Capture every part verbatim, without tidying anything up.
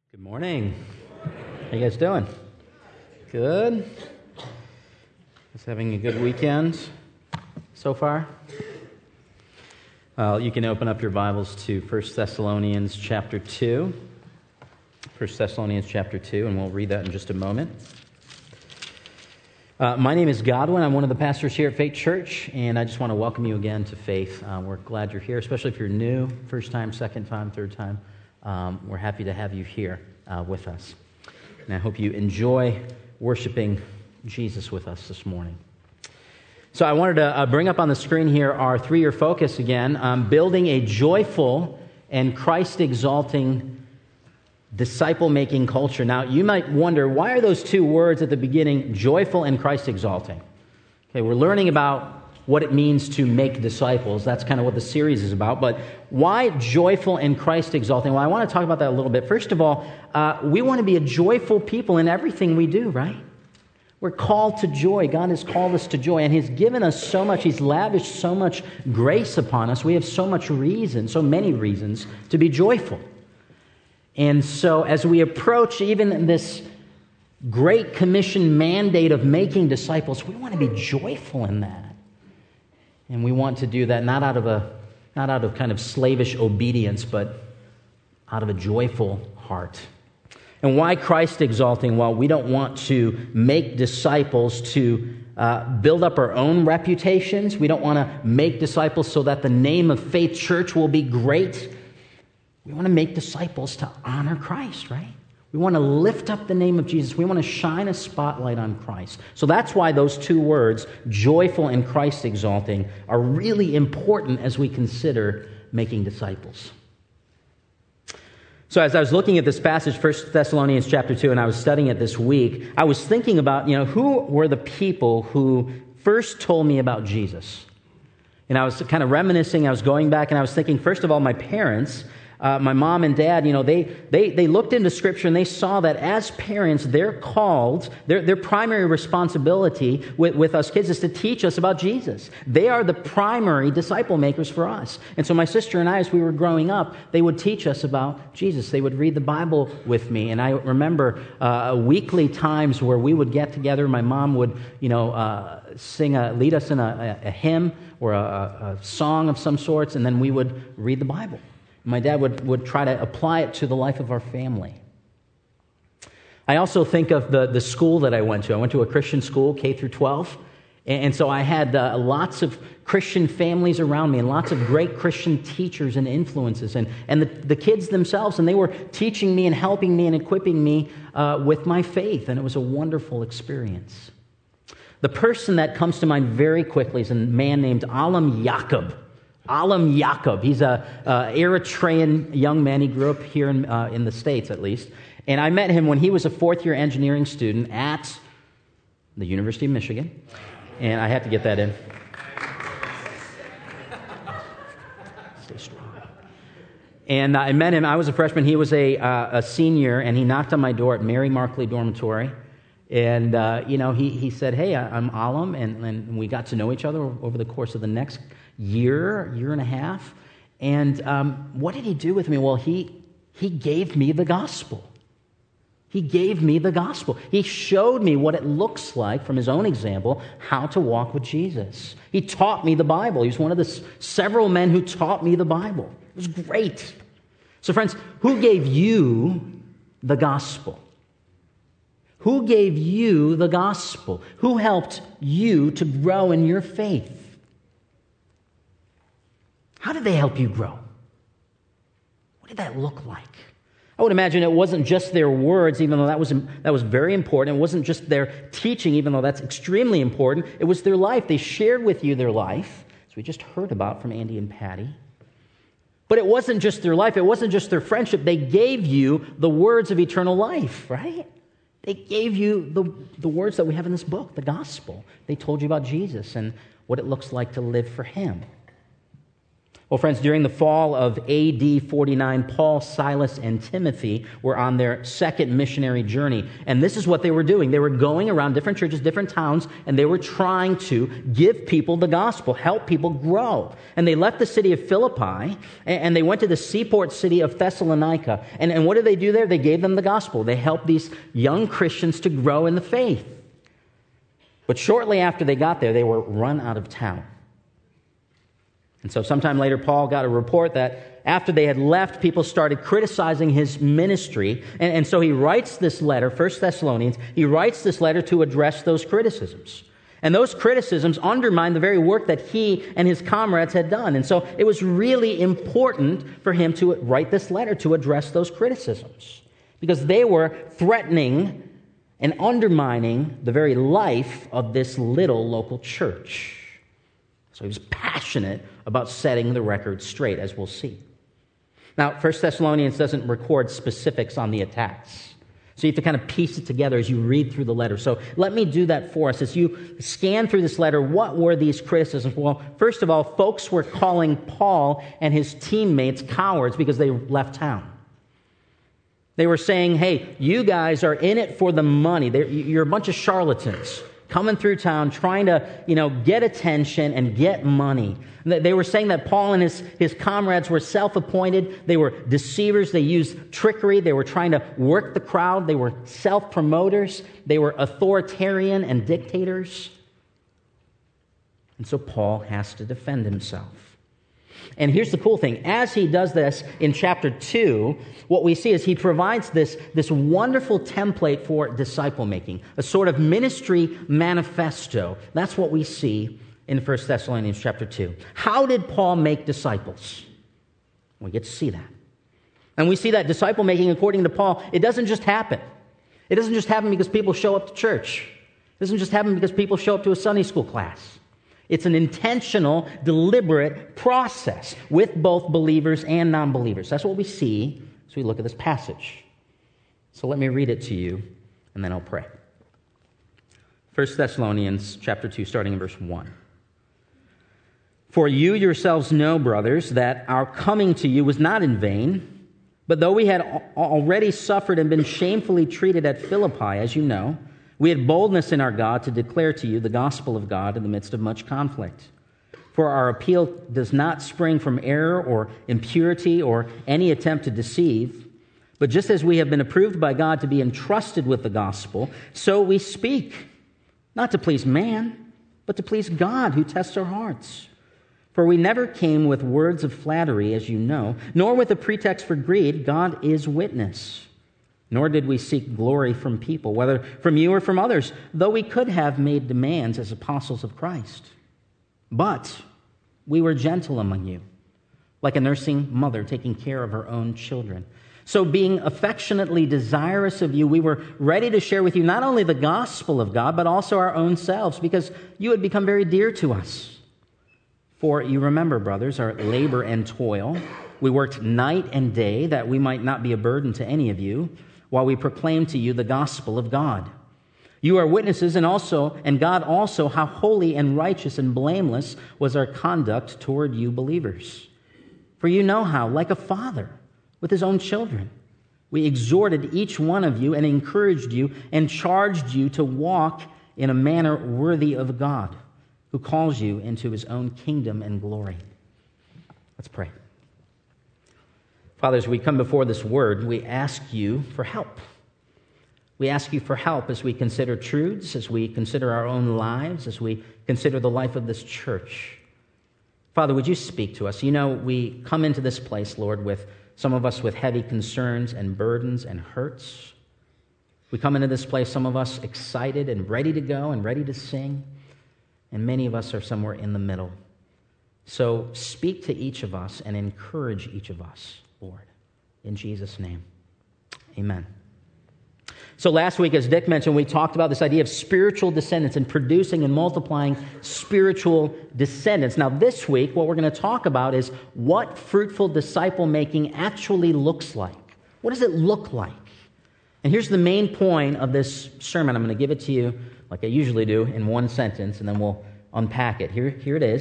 Good morning. How you guys doing? Good? Just having a good weekend so far? Well, you can open up your Bibles to First Thessalonians chapter two. First Thessalonians chapter two, and we'll read that in just a moment. Uh, my name is Godwin. I'm one of the pastors here at Faith Church, and I just want to welcome you again to Faith. Uh, we're glad you're here, especially if you're new, first time, second time, third time. Um, we're happy to have you here uh, with us. And I hope you enjoy worshiping Jesus with us this morning. So I wanted to uh, bring up on the screen here our three-year focus again, um, building a joyful and Christ-exalting disciple-making culture. Now, you might wonder, why are those two words at the beginning, joyful and Christ-exalting? Okay, we're learning about what it means to make disciples. That's kind of what the series is about. But why joyful and Christ-exalting? Well, I want to talk about that a little bit. First of all, uh, we want to be a joyful people in everything we do, right? We're called to joy. God has called us to joy, and He's given us so much. He's lavished so much grace upon us. We have so much reason, so many reasons to be joyful. And so as we approach even this Great Commission mandate of making disciples, we want to be joyful in that. And we want to do that not out of a not out of kind of slavish obedience, but out of a joyful heart. And why Christ exalting? Well, we don't want to make disciples to uh, build up our own reputations. We don't want to make disciples so that the name of Faith Church will be great. We want to make disciples to honor Christ, right? We want to lift up the name of Jesus. We want to shine a spotlight on Christ. So that's why those two words, joyful and Christ-exalting, are really important as we consider making disciples. So as I was looking at this passage, First Thessalonians chapter two, and I was studying it this week, I was thinking about, you know, who were the people who first told me about Jesus? And I was kind of reminiscing, I was going back, and I was thinking, first of all, my parents. Uh, my mom and dad, you know, they, they they looked into Scripture and they saw that as parents, they're called, their, their primary responsibility with, with us kids is to teach us about Jesus. They are the primary disciple makers for us. And so my sister and I, as we were growing up, they would teach us about Jesus. They would read the Bible with me. And I remember uh, weekly times where we would get together. My mom would, you know, uh, sing, a, lead us in a, a hymn or a, a song of some sorts, and then we would read the Bible. My dad would, would try to apply it to the life of our family. I also think of the, the school that I went to. I went to a Christian school, K through twelve. And, and so I had uh, lots of Christian families around me and lots of great Christian teachers and influences. And, and the, the kids themselves, and they were teaching me and helping me and equipping me uh, with my faith. And it was a wonderful experience. The person that comes to mind very quickly is a man named Alam Yacob. Alam Yacob. He's a uh, Eritrean young man. He grew up here in, uh, in the States, at least. And I met him when he was a fourth-year engineering student at the University of Michigan. And I had to get that in. Stay strong. And I met him. I was a freshman. He was a, uh, a senior, and he knocked on my door at Mary Markley Dormitory. And, uh, you know, he, he said, hey, I'm Alam, and, and we got to know each other over the course of the next year, year and a half. And um, what did he do with me? Well, he he gave me the gospel. He gave me the gospel. He showed me what it looks like, from his own example, how to walk with Jesus. He taught me the Bible. He was one of the s- several men who taught me the Bible. It was great. So, friends, who gave you the gospel? Who gave you the gospel? Who helped you to grow in your faith? How did they help you grow? What did that look like? I would imagine it wasn't just their words, even though that was that was very important. It wasn't just their teaching, even though that's extremely important. It was their life. They shared with you their life, as we just heard about from Andy and Patty. But it wasn't just their life. It wasn't just their friendship. They gave you the words of eternal life, right? They gave you the, the words that we have in this book, the gospel. They told you about Jesus and what it looks like to live for Him. Well, friends, during the fall of A D forty-nine, Paul, Silas, and Timothy were on their second missionary journey. And this is what they were doing. They were going around different churches, different towns, and they were trying to give people the gospel, help people grow. And they left the city of Philippi, and they went to the seaport city of Thessalonica. And, and what did they do there? They gave them the gospel. They helped these young Christians to grow in the faith. But shortly after they got there, they were run out of town. And so sometime later, Paul got a report that after they had left, people started criticizing his ministry. And, and so he writes this letter, First Thessalonians, he writes this letter to address those criticisms. And those criticisms undermine the very work that he and his comrades had done. And so it was really important for him to write this letter to address those criticisms, because they were threatening and undermining the very life of this little local church. So he was passionate about setting the record straight, as we'll see. Now, First Thessalonians doesn't record specifics on the attacks. So you have to kind of piece it together as you read through the letter. So let me do that for us. As you scan through this letter, what were these criticisms? Well, first of all, folks were calling Paul and his teammates cowards because they left town. They were saying, hey, you guys are in it for the money. They're, you're a bunch of charlatans coming through town, trying to, you know, get attention and get money. They were saying that Paul and his, his comrades were self-appointed. They were deceivers. They used trickery. They were trying to work the crowd. They were self-promoters. They were authoritarian and dictators. And so Paul has to defend himself. And here's the cool thing. As he does this in chapter two, what we see is he provides this, this wonderful template for disciple making, a sort of ministry manifesto. That's what we see in First Thessalonians chapter two. How did Paul make disciples? We get to see that. And we see that disciple making, according to Paul, it doesn't just happen. It doesn't just happen because people show up to church. It doesn't just happen because people show up to a Sunday school class. It's an intentional, deliberate process with both believers and non-believers. That's what we see as we look at this passage. So let me read it to you, and then I'll pray. First Thessalonians chapter two, starting in verse one. For you yourselves know, brothers, that our coming to you was not in vain, but though we had already suffered and been shamefully treated at Philippi, as you know, we had boldness in our God to declare to you the gospel of God in the midst of much conflict. For our appeal does not spring from error or impurity or any attempt to deceive, but just as we have been approved by God to be entrusted with the gospel, so we speak, not to please man, but to please God who tests our hearts. For we never came with words of flattery, as you know, nor with a pretext for greed. God is witness. Nor did we seek glory from people, whether from you or from others, though we could have made demands as apostles of Christ. But we were gentle among you, like a nursing mother taking care of her own children. So being affectionately desirous of you, we were ready to share with you not only the gospel of God, but also our own selves, because you had become very dear to us. For you remember, brothers, our labor and toil. We worked night and day that we might not be a burden to any of you, while we proclaim to you the gospel of God. You are witnesses, and also, and God also, how holy and righteous and blameless was our conduct toward you believers. For you know how, like a father with his own children, we exhorted each one of you and encouraged you and charged you to walk in a manner worthy of God, who calls you into his own kingdom and glory. Let's pray. Father, as we come before this word, we ask you for help. We ask you for help as we consider truths, as we consider our own lives, as we consider the life of this church. Father, would you speak to us? You know, we come into this place, Lord, with some of us with heavy concerns and burdens and hurts. We come into this place, some of us excited and ready to go and ready to sing, and many of us are somewhere in the middle. So speak to each of us and encourage each of us, Lord, in Jesus' name. Amen. So last week, as Dick mentioned, we talked about this idea of spiritual descendants and producing and multiplying spiritual descendants. Now this week, what we're going to talk about is what fruitful disciple-making actually looks like. What does it look like? And here's the main point of this sermon. I'm going to give it to you, like I usually do, in one sentence, and then we'll unpack it. Here, here it is.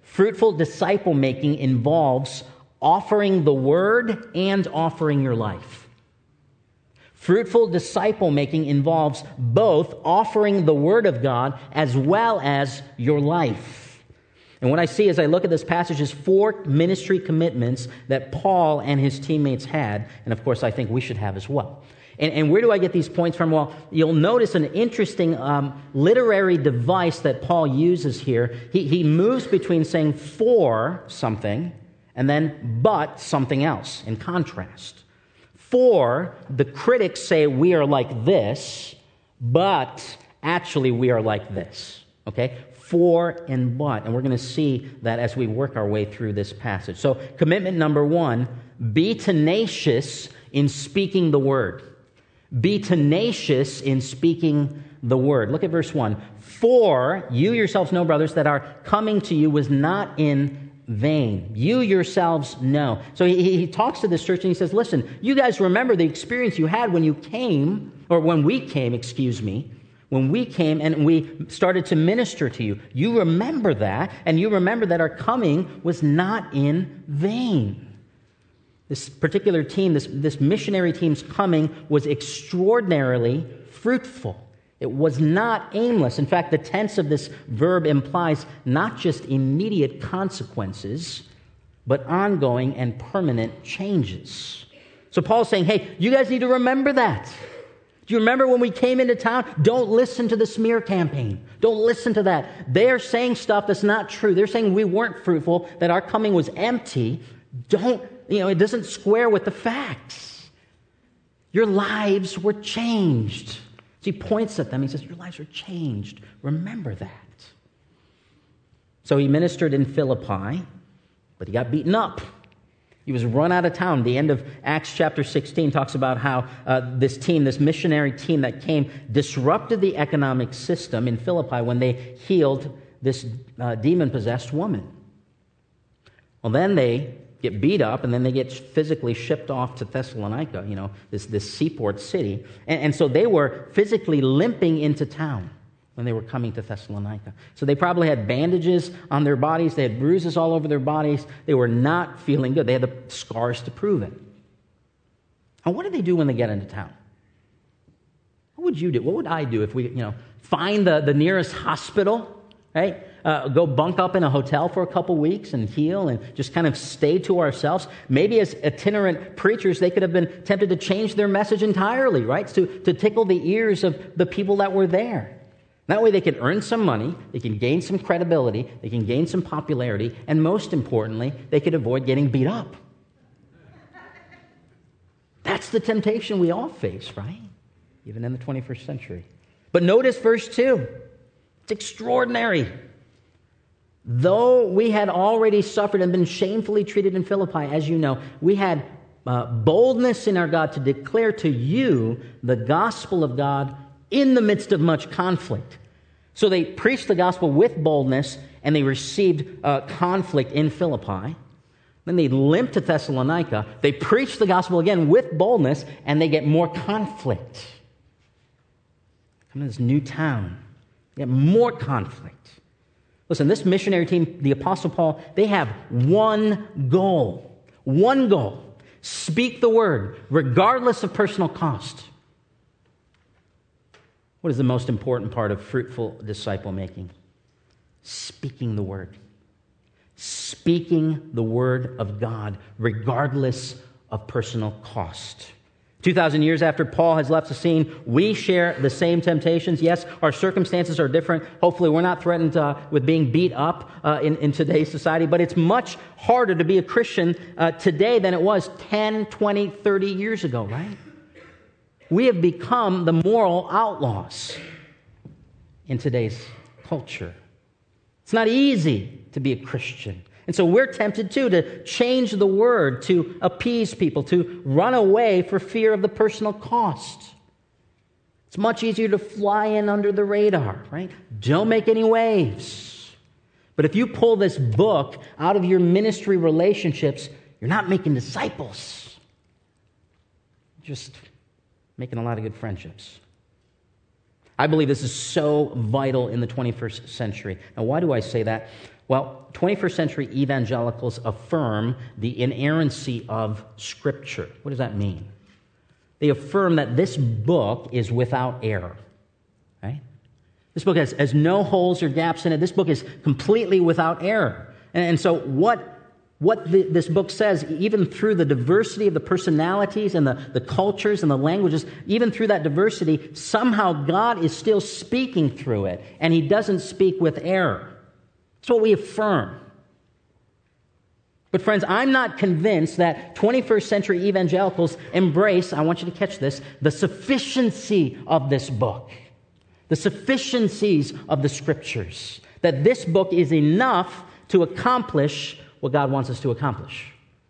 Fruitful disciple making involves offering the word and offering your life. Fruitful disciple making involves both offering the word of God as well as your life. And what I see as I look at this passage is four ministry commitments that Paul and his teammates had, and of course I think we should have as well. And, and where do I get these points from? Well, you'll notice an interesting um, literary device that Paul uses here. He, he moves between saying for something and then but something else in contrast. For, the critics say we are like this, but actually we are like this. Okay? For and but. And we're going to see that as we work our way through this passage. So, commitment number one, be tenacious in speaking the word. Be tenacious in speaking the word. Look at verse one. For you yourselves know, brothers, that our coming to you was not in vain. You yourselves know. So he, he talks to this church and he says, listen, you guys remember the experience you had when you came, or when we came, excuse me, when we came and we started to minister to you. You remember that, and you remember that our coming was not in vain. This particular team, this, this missionary team's coming was extraordinarily fruitful. It was not aimless. In fact, the tense of this verb implies not just immediate consequences, but ongoing and permanent changes. So Paul's saying, hey, you guys need to remember that. Do you remember when we came into town? Don't listen to the smear campaign. Don't listen to that. They're saying stuff that's not true. They're saying we weren't fruitful, that our coming was empty. Don't, you know, it doesn't square with the facts. Your lives were changed. So he points at them. He says, your lives are changed. Remember that. So he ministered in Philippi, but he got beaten up. He was run out of town. The end of Acts chapter sixteen talks about how uh, this team, this missionary team that came, disrupted the economic system in Philippi when they healed this uh, demon-possessed woman. Well, then they get beat up, and then they get physically shipped off to Thessalonica, you know, this, this seaport city. And, and so they were physically limping into town when they were coming to Thessalonica. So they probably had bandages on their bodies. They had bruises all over their bodies. They were not feeling good. They had the scars to prove it. And what do they do when they get into town? What would you do? What would I do if we, you know, find the, the nearest hospital, right? Uh, go bunk up in a hotel for a couple weeks and heal and just kind of stay to ourselves. Maybe as itinerant preachers, they could have been tempted to change their message entirely, right? To, to tickle the ears of the people that were there. That way they can earn some money, they can gain some credibility, they can gain some popularity, and most importantly, they could avoid getting beat up. That's the temptation we all face, right? Even in the twenty-first century. But notice verse two. It's extraordinary. Though we had already suffered and been shamefully treated in Philippi, as you know, we had uh, boldness in our God to declare to you the gospel of God in the midst of much conflict. So they preached the gospel with boldness, and they received uh, conflict in Philippi. Then they limped to Thessalonica. They preached the gospel again with boldness, and they get more conflict. Come to this new town. They get more conflict. Listen, this missionary team, the Apostle Paul, they have one goal. One goal. Speak the word, regardless of personal cost. What is the most important part of fruitful disciple making? Speaking the word. Speaking the word of God, regardless of personal cost. two thousand years after Paul has left the scene, we share the same temptations. Yes, our circumstances are different. Hopefully we're not threatened uh, with being beat up uh, in, in today's society, but it's much harder to be a Christian uh, today than it was ten, twenty, thirty years ago, right? We have become the moral outlaws in today's culture. It's not easy to be a Christian. And so we're tempted, too, to change the word, to appease people, to run away for fear of the personal cost. It's much easier to fly in under the radar, right? Don't make any waves. But if you pull this book out of your ministry relationships, you're not making disciples. Just making a lot of good friendships. I believe this is so vital in the twenty-first century. Now, why do I say that? Well, twenty-first century evangelicals affirm the inerrancy of Scripture. What does that mean? They affirm that this book is without error. Right? This book has, has no holes or gaps in it. This book is completely without error. And, and so what, what the, this book says, even through the diversity of the personalities and the, the cultures and the languages, even through that diversity, somehow God is still speaking through it, and he doesn't speak with error. That's what we affirm. But friends, I'm not convinced that twenty-first century evangelicals embrace, I want you to catch this, the sufficiency of this book. The sufficiencies of the Scriptures. That this book is enough to accomplish what God wants us to accomplish.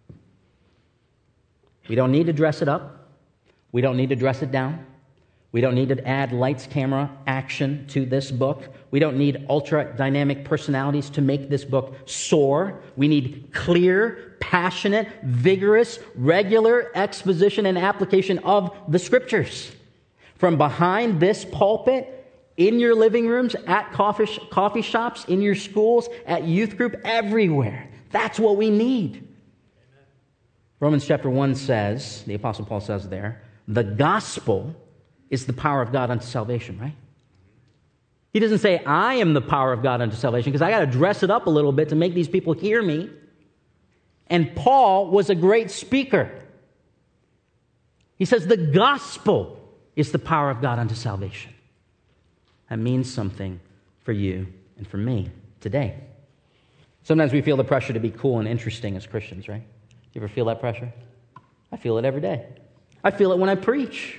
We don't need to dress it up. We don't need to dress it down. We don't need to add lights, camera, action to this book. We don't need ultra-dynamic personalities to make this book soar. We need clear, passionate, vigorous, regular exposition and application of the Scriptures. From behind this pulpit, in your living rooms, at coffee, sh- coffee shops, in your schools, at youth group, everywhere. That's what we need. Amen. Romans chapter one says, the Apostle Paul says there, the gospel is the power of God unto salvation, right? He doesn't say, I am the power of God unto salvation, because I got to dress it up a little bit to make these people hear me. And Paul was a great speaker. He says, the gospel is the power of God unto salvation. That means something for you and for me today. Sometimes we feel the pressure to be cool and interesting as Christians, right? You ever feel that pressure? I feel it every day. I feel it when I preach.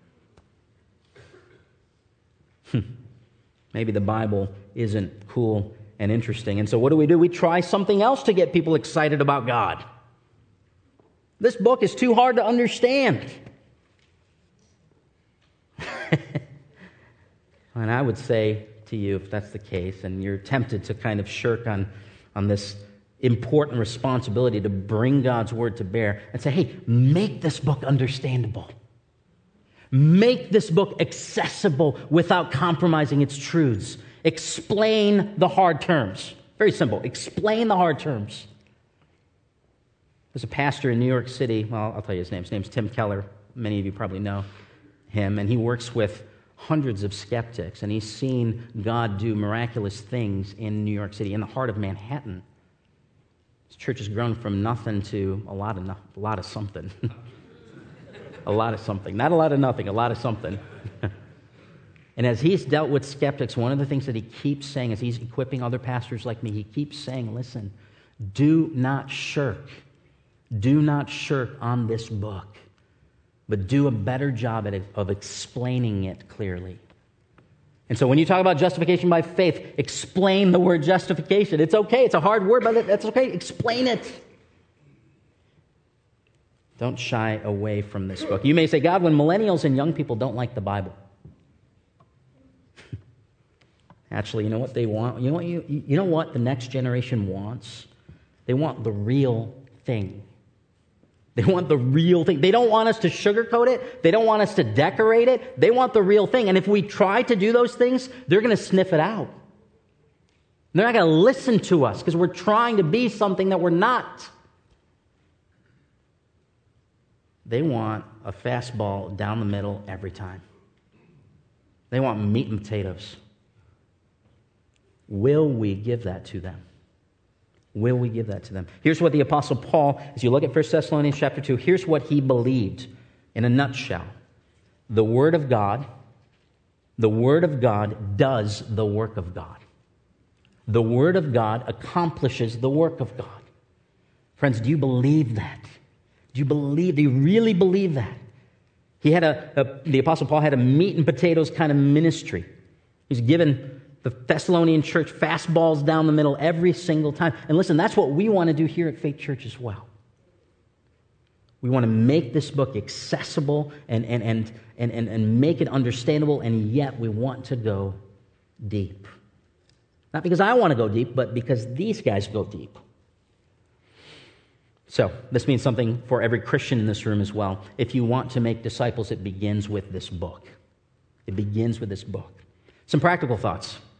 Maybe the Bible isn't cool and interesting. And so what do we do? We try something else to get people excited about God. This book is too hard to understand. And I would say to you, if that's the case, and you're tempted to kind of shirk on, on this important responsibility to bring God's word to bear, and say, hey, make this book understandable. Make this book accessible without compromising its truths. Explain the hard terms. Very simple. Explain the hard terms. There's a pastor in New York City. Well, I'll tell you his name. His name's Tim Keller. Many of you probably know him. And he works with hundreds of skeptics. And he's seen God do miraculous things in New York City, in the heart of Manhattan. His church has grown from nothing to a lot of, no, a lot of something. A lot of something. Not a lot of nothing, a lot of something. And as he's dealt with skeptics, one of the things that he keeps saying, as he's equipping other pastors like me, he keeps saying, listen, do not shirk. Do not shirk on this book, but do a better job at it, of explaining it clearly. And so when you talk about justification by faith, explain the word justification. It's okay. It's a hard word, but that's okay. Explain it. Don't shy away from this book. You may say, God, when millennials and young people don't like the Bible, actually, you know what they want? You know what, you, you know what the next generation wants? They want the real thing. They want the real thing. They don't want us to sugarcoat it. They don't want us to decorate it. They want the real thing. And if we try to do those things, they're going to sniff it out. They're not going to listen to us because we're trying to be something that we're not. They want a fastball down the middle every time. They want meat and potatoes. Will we give that to them? Will we give that to them? Here's what the Apostle Paul, as you look at First Thessalonians chapter two, here's what he believed in a nutshell. The Word of God, the Word of God does the work of God. The Word of God accomplishes the work of God. Friends, do you believe that? Do you believe, do you really believe that? He had a, a the Apostle Paul had a meat and potatoes kind of ministry. He's given the Thessalonian church fastballs down the middle every single time. And listen, that's what we want to do here at Faith Church as well. We want to make this book accessible and, and, and, and, and, and make it understandable, and yet we want to go deep. Not because I want to go deep, but because these guys go deep. So, this means something for every Christian in this room as well. If you want to make disciples, it begins with this book. It begins with this book. Some practical thoughts.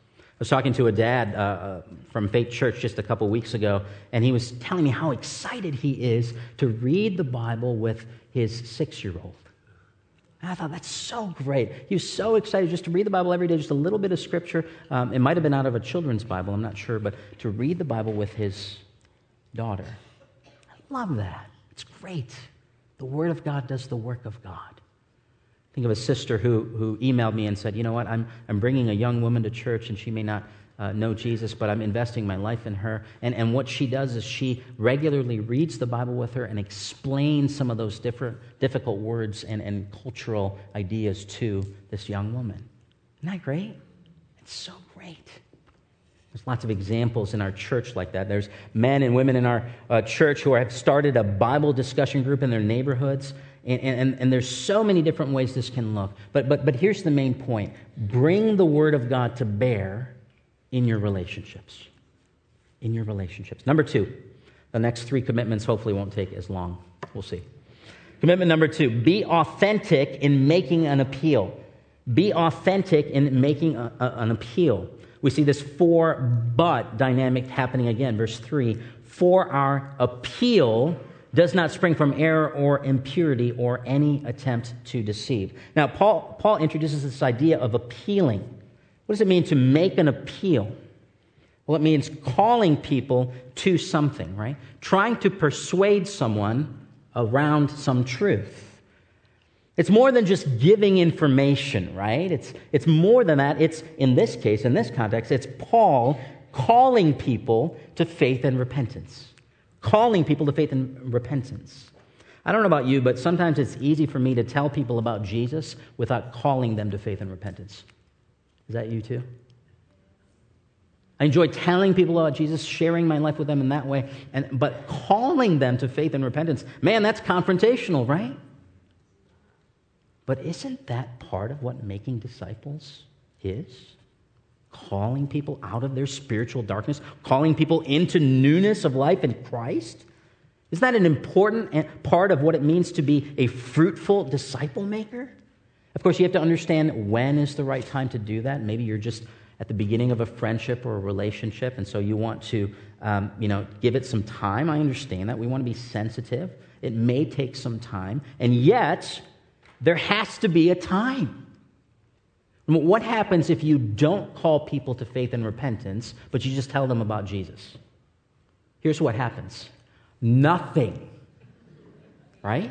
was talking to a dad uh, uh, from Faith Church just a couple weeks ago, and he was telling me how excited he is to read the Bible with his six-year-old. And I thought, that's so great. He was so excited just to read the Bible every day, just a little bit of Scripture. Um, it might have been out of a children's Bible, I'm not sure, but to read the Bible with his daughter. I love that. It's great. The Word of God does the work of God. Think of a sister who who emailed me and said, you know what, I'm I'm bringing a young woman to church, and she may not uh, know Jesus, but I'm investing my life in her. And, and what she does is she regularly reads the Bible with her and explains some of those different difficult words and, and cultural ideas to this young woman. Isn't that great? It's so great. There's lots of examples in our church like that. There's men and women in our uh, church who have started a Bible discussion group in their neighborhoods. And, and, and there's so many different ways this can look. But, but, but here's the main point. Bring the Word of God to bear in your relationships. In your relationships. Number two, the next three commitments hopefully won't take as long. We'll see. Commitment number two, be authentic in making an appeal. Be authentic in making a, a, an appeal. We see this for but dynamic happening again. Verse three, for our appeal does not spring from error or impurity or any attempt to deceive. Now, Paul, Paul introduces this idea of appealing. What does it mean to make an appeal? Well, it means calling people to something, right? Trying to persuade someone around some truth. It's more than just giving information, right? It's, it's more than that. It's, in this case, in this context, it's Paul calling people to faith and repentance. Calling people to faith and repentance. I don't know about you, but sometimes it's easy for me to tell people about Jesus without calling them to faith and repentance. Is that you too? I enjoy telling people about Jesus, sharing my life with them in that way, and but calling them to faith and repentance, man, that's confrontational, right? But isn't that part of what making disciples is? Calling people out of their spiritual darkness, calling people into newness of life in Christ. Isn't that an important part of what it means to be a fruitful disciple maker? Of course, you have to understand when is the right time to do that. Maybe you're just at the beginning of a friendship or a relationship, and so you want to, um, you know, give it some time. I understand that. We want to be sensitive. It may take some time, and yet there has to be a time. What happens if you don't call people to faith and repentance, but you just tell them about Jesus? Here's what happens. Nothing. Right?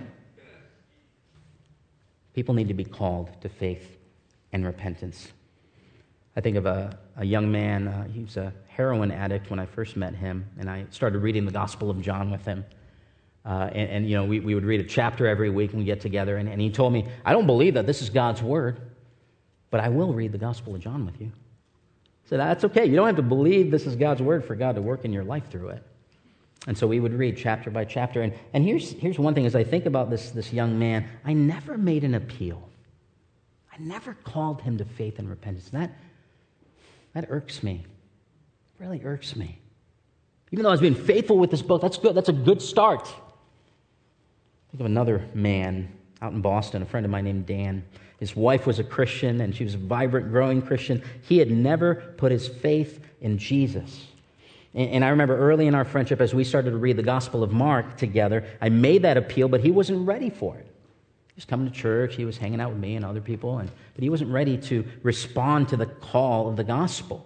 People need to be called to faith and repentance. I think of a, a young man, uh, he was a heroin addict when I first met him, and I started reading the Gospel of John with him. Uh, and, and, you know, we, we would read a chapter every week and we get together, and, and he told me, I don't believe that this is God's Word, but I will read the Gospel of John with you. I said, that's okay. You don't have to believe this is God's Word for God to work in your life through it. And so we would read chapter by chapter. And, and here's, here's one thing, as I think about this, this young man, I never made an appeal. I never called him to faith and repentance. And that, that irks me. It really irks me. Even though I was being faithful with this book, that's good. That's a good start. Think of another man out in Boston, a friend of mine named Dan. His wife was a Christian, and she was a vibrant, growing Christian. He had never put his faith in Jesus. And, and I remember early in our friendship, as we started to read the Gospel of Mark together, I made that appeal, but he wasn't ready for it. He was coming to church, he was hanging out with me and other people, and but he wasn't ready to respond to the call of the gospel.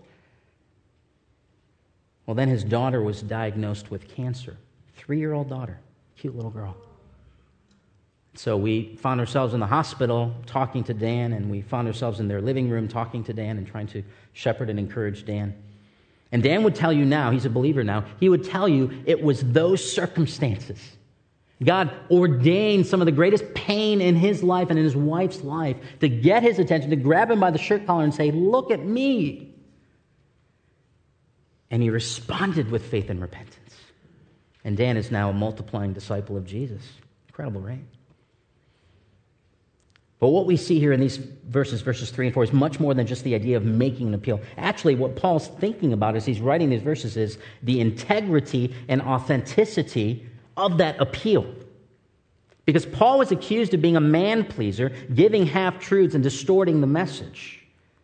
Well, then his daughter was diagnosed with cancer. Three-year-old daughter, cute little girl. So we found ourselves in the hospital talking to Dan, and we found ourselves in their living room talking to Dan and trying to shepherd and encourage Dan. And Dan would tell you now, he's a believer now, he would tell you it was those circumstances. God ordained some of the greatest pain in his life and in his wife's life to get his attention, to grab him by the shirt collar and say, look at me. And he responded with faith and repentance. And Dan is now a multiplying disciple of Jesus. Incredible, right? But what we see here in these verses, verses three and four, is much more than just the idea of making an appeal. Actually, what Paul's thinking about as he's writing these verses is the integrity and authenticity of that appeal. Because Paul was accused of being a man-pleaser, giving half-truths and distorting the message.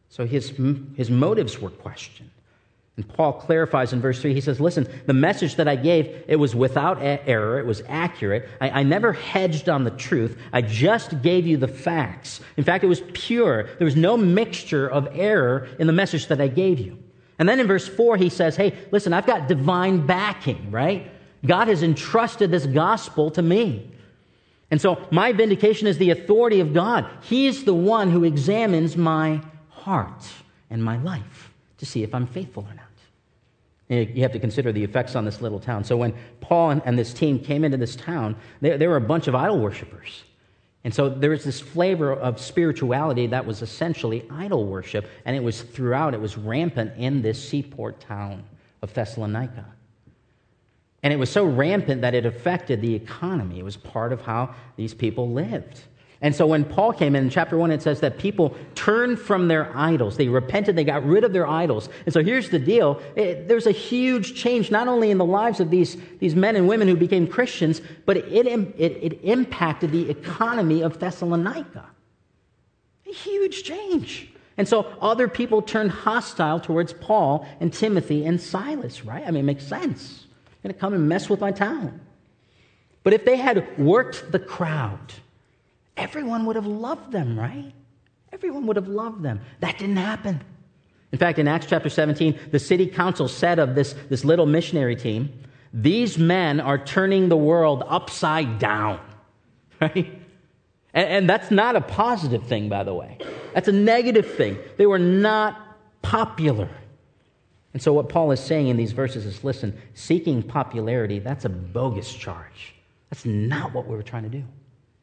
So his, his motives were questioned. And Paul clarifies in verse three, he says, listen, the message that I gave, it was without error, it was accurate. I, I never hedged on the truth. I just gave you the facts. In fact, it was pure. There was no mixture of error in the message that I gave you. And then in verse four, he says, hey, listen, I've got divine backing, right? God has entrusted this gospel to me. And so my vindication is the authority of God. He's the one who examines my heart and my life to see if I'm faithful or not. You have to consider the effects on this little town. So when Paul and, and this team came into this town, there, there were a bunch of idol worshipers. And so there was this flavor of spirituality that was essentially idol worship, and it was throughout, it was rampant in this seaport town of Thessalonica. And it was so rampant that it affected the economy. It was part of how these people lived. And so when Paul came in, in chapter one, it says that people turned from their idols. They repented. They got rid of their idols. And so here's the deal. It, there's a huge change, not only in the lives of these, these men and women who became Christians, but it, it, it impacted the economy of Thessalonica. A huge change. And so other people turned hostile towards Paul and Timothy and Silas, right? I mean, it makes sense. They're going to come and mess with my town. But if they had worked the crowd, everyone would have loved them, right? Everyone would have loved them. That didn't happen. In fact, in Acts chapter seventeen, the city council said of this, this little missionary team, these men are turning the world upside down, right? And, and that's not a positive thing, by the way. That's a negative thing. They were not popular. And so what Paul is saying in these verses is, listen, seeking popularity, that's a bogus charge. That's not what we were trying to do.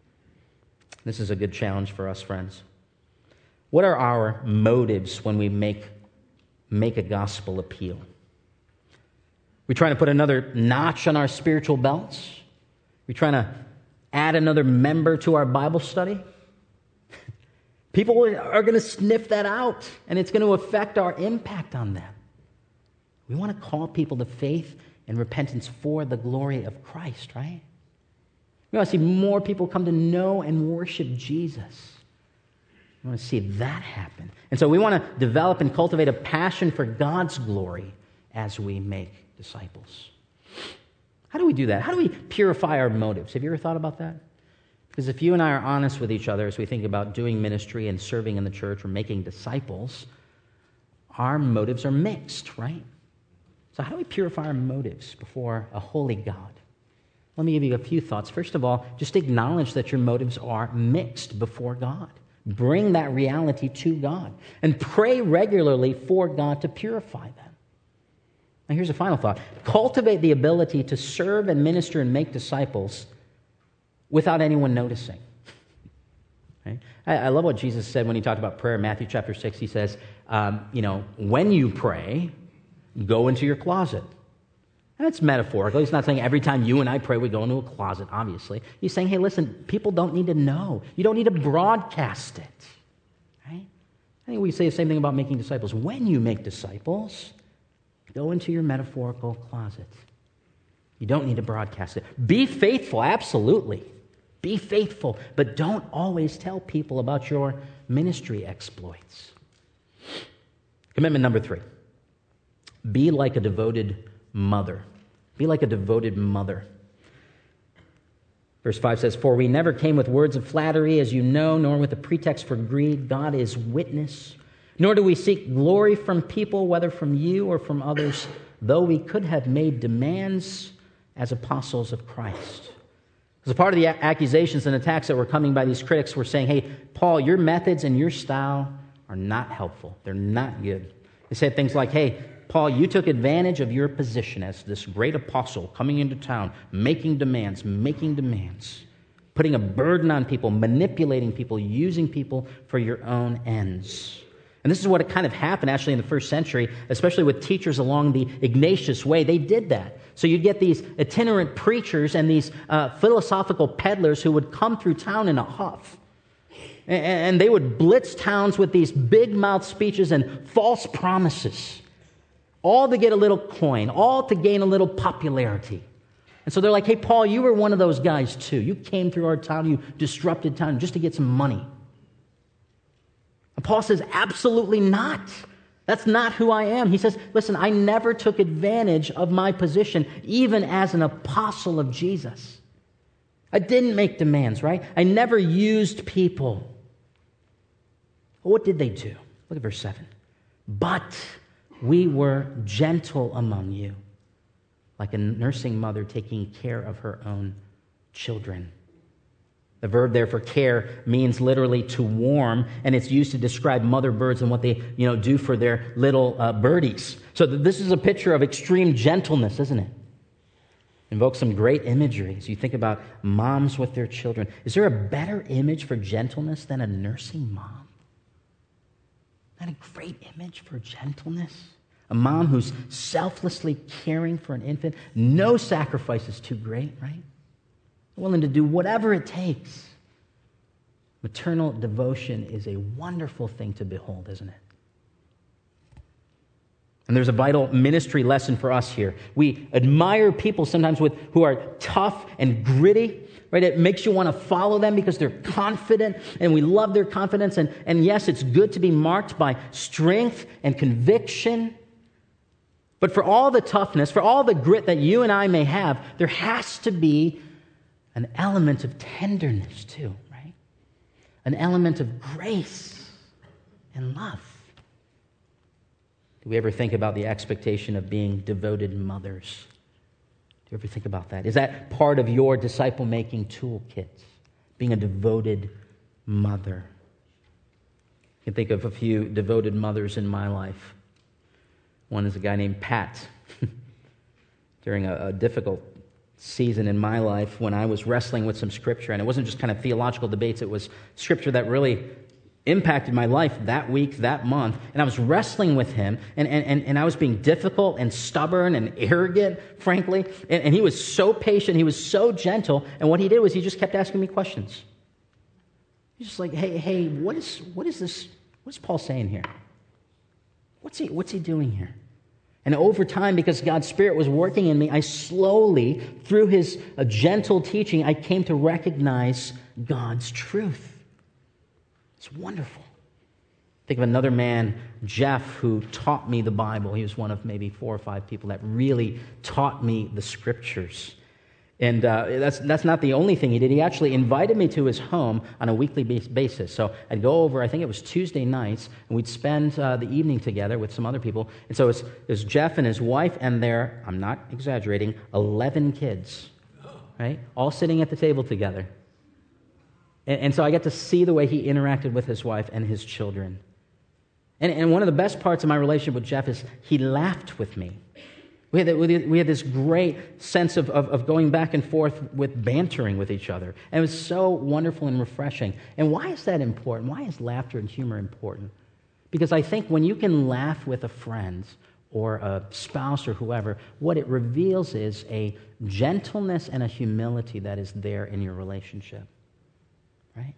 This is a good challenge for us, friends. What are our motives when we make, make a gospel appeal? We trying to put another notch on our spiritual belts? We trying to add another member to our Bible study? People are going to sniff that out, and it's going to affect our impact on them. We want to call people to faith and repentance for the glory of Christ, right? We want to see more people come to know and worship Jesus. We want to see that happen. And so we want to develop and cultivate a passion for God's glory as we make disciples. How do we do that? How do we purify our motives? Have you ever thought about that? Because if you and I are honest with each other as we think about doing ministry and serving in the church or making disciples, our motives are mixed, right? So how do we purify our motives before a holy God? Let me give you a few thoughts. First of all, just acknowledge that your motives are mixed before God. Bring that reality to God. And pray regularly for God to purify them. Now here's a final thought. Cultivate the ability to serve and minister and make disciples without anyone noticing. Okay? I, I love what Jesus said when he talked about prayer in Matthew chapter six. He says, um, you know, when you pray, go into your closet. That's metaphorical. He's not saying every time you and I pray, we go into a closet, obviously. He's saying, hey, listen, people don't need to know. You don't need to broadcast it. Right? I think we say the same thing about making disciples. When you make disciples, go into your metaphorical closet. You don't need to broadcast it. Be faithful, absolutely. Be faithful, but don't always tell people about your ministry exploits. Commitment number three. Be like a devoted mother. Be like a devoted mother. Verse five says, for we never came with words of flattery, as you know, nor with a pretext for greed. God is witness. Nor do we seek glory from people, whether from you or from others, though we could have made demands as apostles of Christ. As a part of the accusations and attacks that were coming by these critics, were saying, hey, Paul, your methods and your style are not helpful. They're not good. They said things like, hey, Paul, you took advantage of your position as this great apostle coming into town, making demands, making demands, putting a burden on people, manipulating people, using people for your own ends. And this is what kind of happened actually in the first century, especially with teachers along the Ignatius way. They did that. So you'd get these itinerant preachers and these uh, philosophical peddlers who would come through town in a huff. And, and they would blitz towns with these big-mouth speeches and false promises. All to get a little coin, all to gain a little popularity. And so they're like, hey, Paul, you were one of those guys too. You came through our town, you disrupted town just to get some money. And Paul says, absolutely not. That's not who I am. He says, listen, I never took advantage of my position, even as an apostle of Jesus. I didn't make demands, right? I never used people. What did they do? Look at verse seven. But we were gentle among you, like a nursing mother taking care of her own children. The verb there for care means literally to warm, and it's used to describe mother birds and what they, you know, do for their little uh, birdies. So this is a picture of extreme gentleness, isn't it? Invokes some great imagery as you think about moms with their children. Is there a better image for gentleness than a nursing mom? Isn't that a great image for gentleness? A mom who's selflessly caring for an infant. No sacrifice is too great, right? Willing to do whatever it takes. Maternal devotion is a wonderful thing to behold, isn't it? And there's a vital ministry lesson for us here. We admire people sometimes with who are tough and gritty, right? It makes you want to follow them because they're confident, and we love their confidence. And, and yes, it's good to be marked by strength and conviction. But for all the toughness, for all the grit that you and I may have, there has to be an element of tenderness too, right? An element of grace and love. Do we ever think about the expectation of being devoted mothers? Do you ever think about that? Is that part of your disciple-making toolkit? Being a devoted mother? I can think of a few devoted mothers in my life. One is a guy named Pat. During a, a difficult season in my life when I was wrestling with some scripture, and it wasn't just kind of theological debates, it was scripture that really impacted my life that week, that month, and I was wrestling with him, and, and, and I was being difficult and stubborn and arrogant, frankly, and, and he was so patient, he was so gentle, and what he did was he just kept asking me questions. He's just like, hey, hey, what is what is this, what is Paul saying here? What's he, what's he doing here? And over time, because God's Spirit was working in me, I slowly, through his uh, gentle teaching, I came to recognize God's truth. It's wonderful. Think of another man, Jeff, who taught me the Bible. He was one of maybe four or five people that really taught me the Scriptures. And uh, that's that's not the only thing he did. He actually invited me to his home on a weekly basis. So I'd go over, I think it was Tuesday nights, and we'd spend uh, the evening together with some other people. And so it was, it was Jeff and his wife and their, I'm not exaggerating, eleven kids, right? All sitting at the table together. And, and so I got to see the way he interacted with his wife and his children. And, and one of the best parts of my relationship with Jeff is he laughed with me. We had, we had this great sense of, of, of going back and forth with bantering with each other. And it was so wonderful and refreshing. And why is that important? Why is laughter and humor important? Because I think when you can laugh with a friend or a spouse or whoever, what it reveals is a gentleness and a humility that is there in your relationship. Right?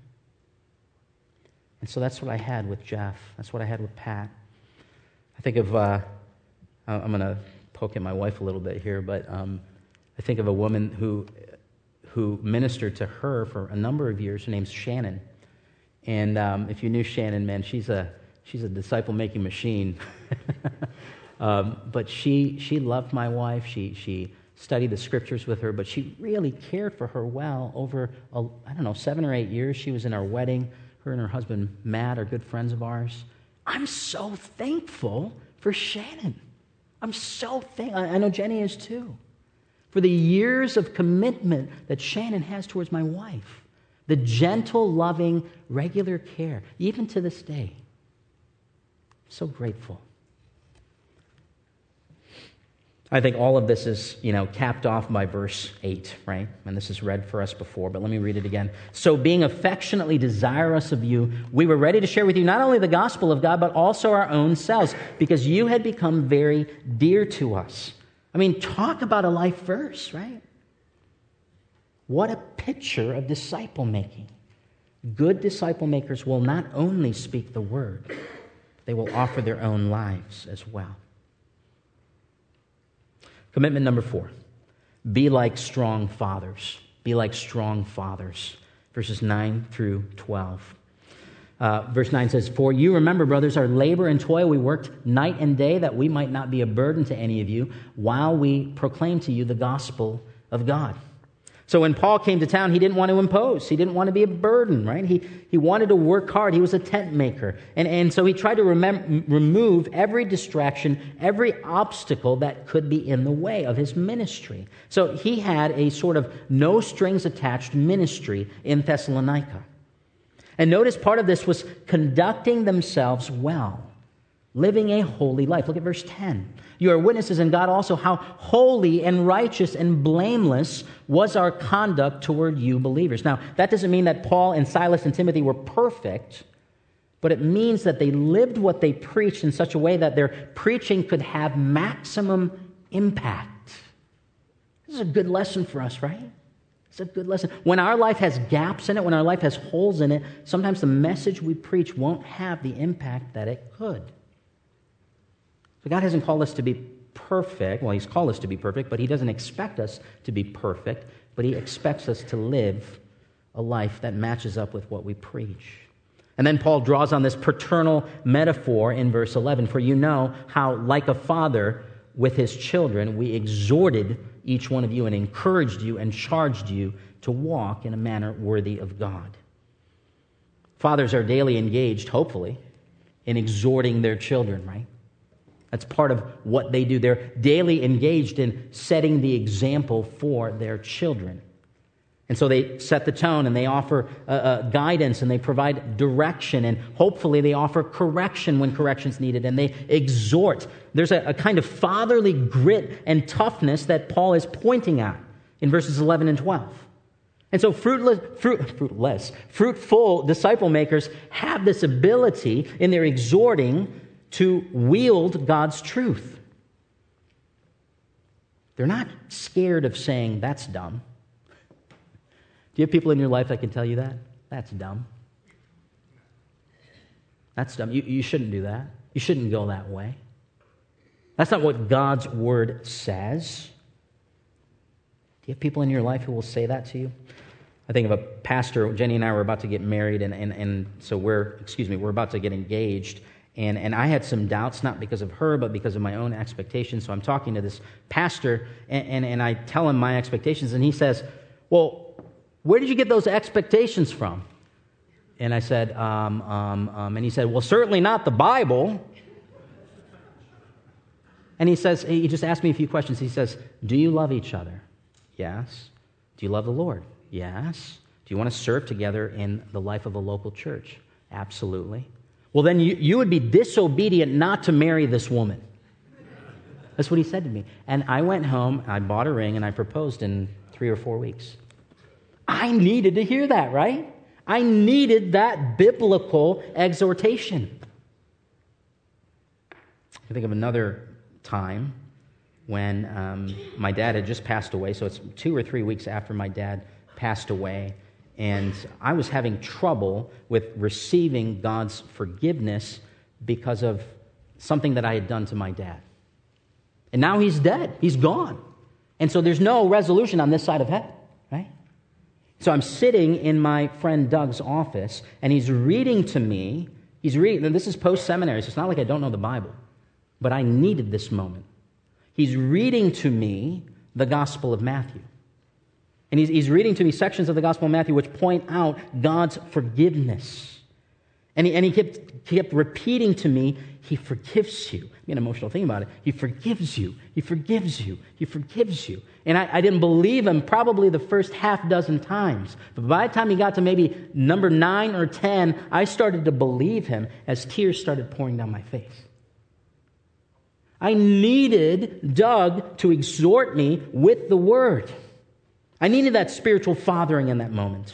And so that's what I had with Jeff. That's what I had with Pat. I think of, uh, I'm going to poke at my wife a little bit here, but um, I think of a woman who who ministered to her for a number of years. Her name's Shannon, and um, if you knew Shannon, man, she's a she's a disciple-making machine. um, but she she loved my wife. She she studied the scriptures with her, but she really cared for her well over a, I don't know seven or eight years. She was in our wedding. Her and her husband Matt are good friends of ours. I'm so thankful for Shannon. I'm so thankful. I know Jenny is too. For the years of commitment that Shannon has towards my wife. The gentle, loving, regular care, even to this day. So grateful. I think all of this is, you know, capped off by verse eight, right? And this is read for us before, but let me read it again. So being affectionately desirous of you, we were ready to share with you not only the gospel of God, but also our own selves, because you had become very dear to us. I mean, talk about a life verse, right? What a picture of disciple making. Good disciple makers will not only speak the word, they will offer their own lives as well. Commitment number four, be like strong fathers. Be like strong fathers. Verses nine through twelve. Uh, verse nine says, "For you remember, brothers, our labor and toil, we worked night and day that we might not be a burden to any of you while we proclaim to you the gospel of God." So when Paul came to town, he didn't want to impose. He didn't want to be a burden, right? He he wanted to work hard. He was a tent maker. And, and so he tried to remem- remove every distraction, every obstacle that could be in the way of his ministry. So he had a sort of no strings attached ministry in Thessalonica. And notice part of this was conducting themselves well, living a holy life. Look at verse ten. "You are witnesses, and God also, how holy and righteous and blameless was our conduct toward you believers." Now, that doesn't mean that Paul and Silas and Timothy were perfect, but it means that they lived what they preached in such a way that their preaching could have maximum impact. This is a good lesson for us, right? It's a good lesson. When our life has gaps in it, when our life has holes in it, sometimes the message we preach won't have the impact that it could. So God hasn't called us to be perfect. Well, He's called us to be perfect, but He doesn't expect us to be perfect, but He expects us to live a life that matches up with what we preach. And then Paul draws on this paternal metaphor in verse eleven. "For you know how, like a father with his children, we exhorted each one of you and encouraged you and charged you to walk in a manner worthy of God." Fathers are daily engaged, hopefully, in exhorting their children, right? That's part of what they do. They're daily engaged in setting the example for their children. And so they set the tone, and they offer uh, uh, guidance, and they provide direction, and hopefully they offer correction when correction's needed, and they exhort. There's a, a kind of fatherly grit and toughness that Paul is pointing at in verses eleven and twelve. And so fruitless, fruit, fruitless, fruitful disciple makers have this ability in their exhorting to wield God's truth. They're not scared of saying, "That's dumb." Do you have people in your life that can tell you that? That's dumb. That's dumb. You, you shouldn't do that. You shouldn't go that way. That's not what God's word says. Do you have people in your life who will say that to you? I think of a pastor. Jenny and I were about to get married, and, and, and so we're, excuse me, we're about to get engaged. And, and I had some doubts, not because of her, but because of my own expectations. So I'm talking to this pastor, and, and, and I tell him my expectations, and he says, "Well, where did you get those expectations from?" And I said, um, um, um, and he said, "Well, certainly not the Bible." And he says, he just asked me a few questions. He says, "Do you love each other?" "Yes." "Do you love the Lord?" "Yes." "Do you want to serve together in the life of a local church?" "Absolutely." "Well, then you, you would be disobedient not to marry this woman." That's what he said to me. And I went home, I bought a ring, and I proposed in three or four weeks. I needed to hear that, right? I needed that biblical exhortation. I think of another time when um, my dad had just passed away. So it's two or three weeks after my dad passed away. And I was having trouble with receiving God's forgiveness because of something that I had done to my dad. And now he's dead. He's gone. And so there's no resolution on this side of heaven, right? So I'm sitting in my friend Doug's office, and he's reading to me. He's reading, and this is post-seminary, so it's not like I don't know the Bible, but I needed this moment. He's reading to me the Gospel of Matthew. And he's, he's reading to me sections of the Gospel of Matthew which point out God's forgiveness. And he, and he kept, kept repeating to me, He forgives you. Be an emotional thing about it. He forgives you. He forgives you. He forgives you. And I, I didn't believe him probably the first half dozen times. But by the time he got to maybe number nine or ten, I started to believe him as tears started pouring down my face. I needed Doug to exhort me with the Word. I needed that spiritual fathering in that moment.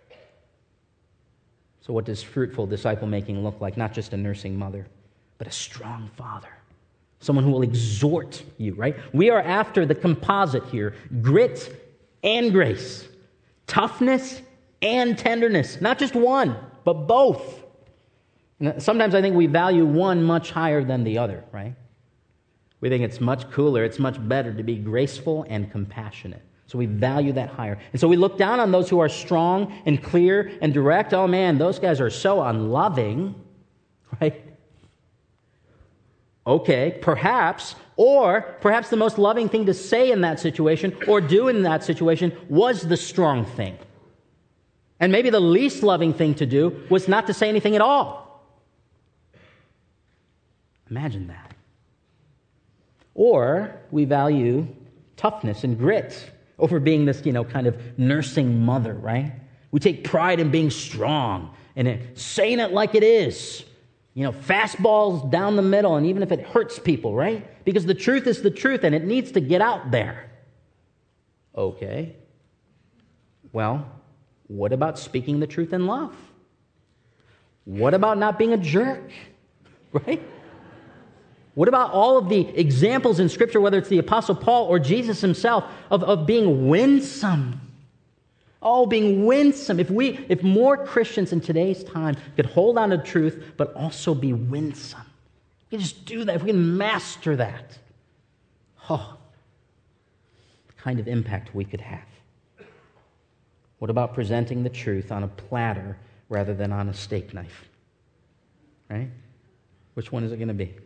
So what does fruitful disciple-making look like? Not just a nursing mother, but a strong father. Someone who will exhort you, right? We are after the composite here. Grit and grace. Toughness and tenderness. Not just one, but both. And sometimes I think we value one much higher than the other, right? We think it's much cooler, it's much better to be graceful and compassionate. So we value that higher. And so we look down on those who are strong and clear and direct. Oh man, those guys are so unloving, right? Okay, perhaps, or perhaps the most loving thing to say in that situation or do in that situation was the strong thing. And maybe the least loving thing to do was not to say anything at all. Imagine that. Or we value toughness and grit over being this, you know, kind of nursing mother, right? We take pride in being strong and it, saying it like it is. You know, fastballs down the middle, and even if it hurts people, right? Because the truth is the truth, and it needs to get out there. Okay. Well, what about speaking the truth in love? What about not being a jerk? Right? What about all of the examples in Scripture, whether it's the Apostle Paul or Jesus himself, of, of being winsome? Oh, being winsome. If we, if more Christians in today's time could hold on to truth, but also be winsome. If we can just do that, if we can master that. Oh, the kind of impact we could have. What about presenting the truth on a platter rather than on a steak knife? Right? Which one is it going to be?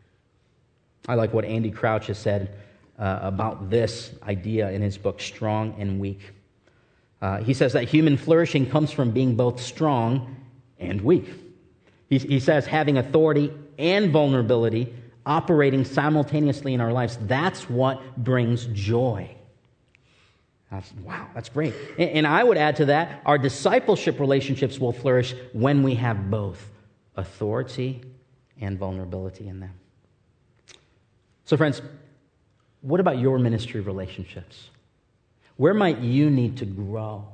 I like what Andy Crouch has said uh, about this idea in his book, Strong and Weak. Uh, he says that human flourishing comes from being both strong and weak. He, he says having authority and vulnerability operating simultaneously in our lives, that's what brings joy. That's, wow, that's great. And, and I would add to that, our discipleship relationships will flourish when we have both authority and vulnerability in them. So friends, what about your ministry relationships? Where might you need to grow?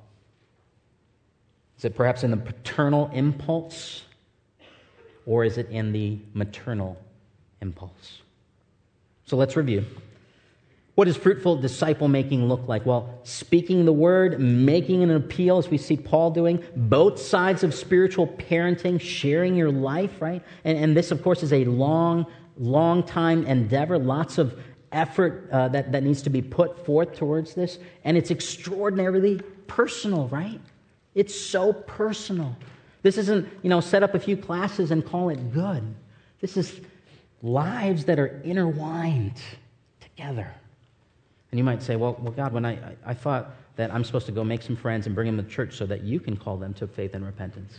Is it perhaps in the paternal impulse? Or is it in the maternal impulse? So let's review. What does fruitful disciple-making look like? Well, speaking the word, making an appeal, as we see Paul doing, both sides of spiritual parenting, sharing your life, right? And, and this, of course, is a long, long time endeavor, lots of effort uh, that, that needs to be put forth towards this. And it's extraordinarily personal, right? It's so personal. This isn't, you know, set up a few classes and call it good. This is lives that are intertwined together. And you might say, well, well God, when I, I, I thought that I'm supposed to go make some friends and bring them to church so that you can call them to faith and repentance.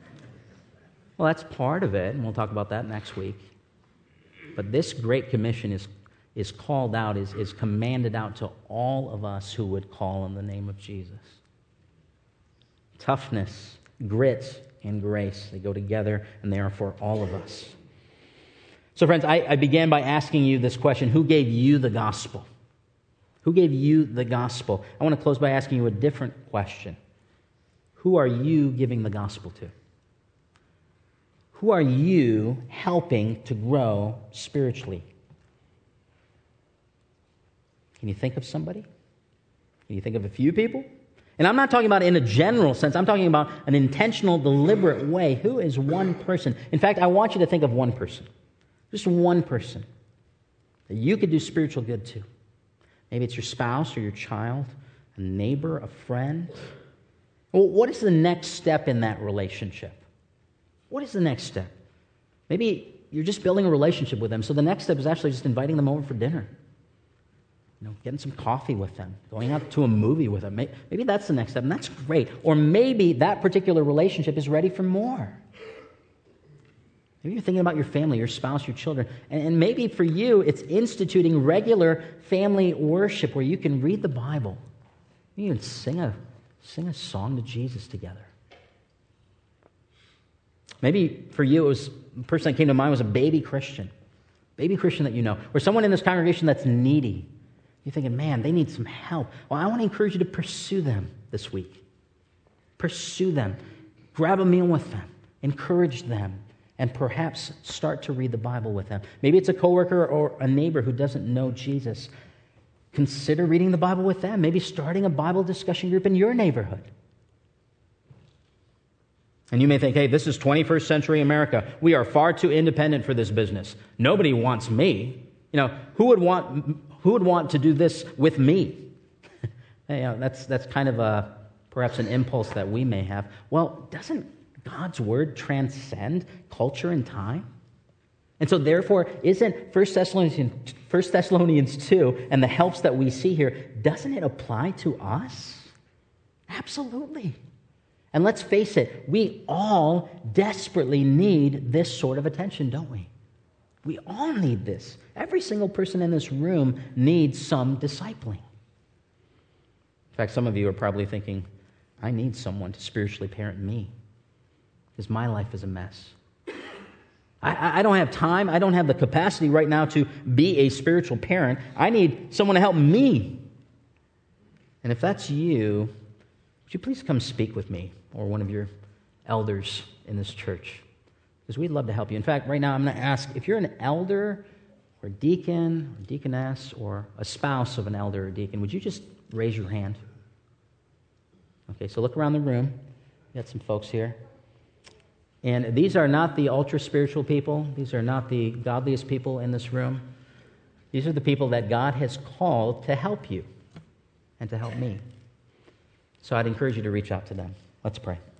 Well, that's part of it, and we'll talk about that next week. But this Great Commission is is called out, is, is commanded out to all of us who would call on the name of Jesus. Toughness, grit, and grace, they go together, and they are for all of us. So friends, I, I began by asking you this question: who gave you the gospel? Who gave you the gospel? I want to close by asking you a different question. Who are you giving the gospel to? Who are you helping to grow spiritually? Can you think of somebody? Can you think of a few people? And I'm not talking about in a general sense. I'm talking about an intentional, deliberate way. Who is one person? In fact, I want you to think of one person. Just one person that you could do spiritual good to. Maybe it's your spouse or your child, a neighbor, a friend. Well, what is the next step in that relationship? What is the next step? Maybe you're just building a relationship with them, so the next step is actually just inviting them over for dinner. You know, getting some coffee with them, going out to a movie with them. Maybe that's the next step, and that's great. Or maybe that particular relationship is ready for more. Maybe you're thinking about your family, your spouse, your children. And maybe for you, it's instituting regular family worship where you can read the Bible. You can sing a, sing a song to Jesus together. Maybe for you, it was the person that came to mind was a baby Christian. Baby Christian that you know. Or someone in this congregation that's needy. You're thinking, man, they need some help. Well, I want to encourage you to pursue them this week. Pursue them. Grab a meal with them. Encourage them. And perhaps start to read the Bible with them. Maybe it's a coworker or a neighbor who doesn't know Jesus. Consider reading the Bible with them. Maybe starting a Bible discussion group in your neighborhood. And you may think, hey, this is twenty-first century America. We are far too independent for this business. Nobody wants me. You know, who would want... Who would want to do this with me? You know, that's, that's kind of a, perhaps an impulse that we may have. Well, doesn't God's word transcend culture and time? And so therefore, isn't First Thessalonians, First Thessalonians two and the helps that we see here, doesn't it apply to us? Absolutely. And let's face it, we all desperately need this sort of attention, don't we? We all need this. Every single person in this room needs some discipling. In fact, some of you are probably thinking, I need someone to spiritually parent me because my life is a mess. I, I don't have time. I don't have the capacity right now to be a spiritual parent. I need someone to help me. And if that's you, would you please come speak with me or one of your elders in this church? Because we'd love to help you. In fact, right now I'm going to ask, if you're an elder or deacon or deaconess or a spouse of an elder or deacon, would you just raise your hand? Okay, so look around the room. We got some folks here. And these are not the ultra-spiritual people. These are not the godliest people in this room. These are the people that God has called to help you and to help me. So I'd encourage you to reach out to them. Let's pray.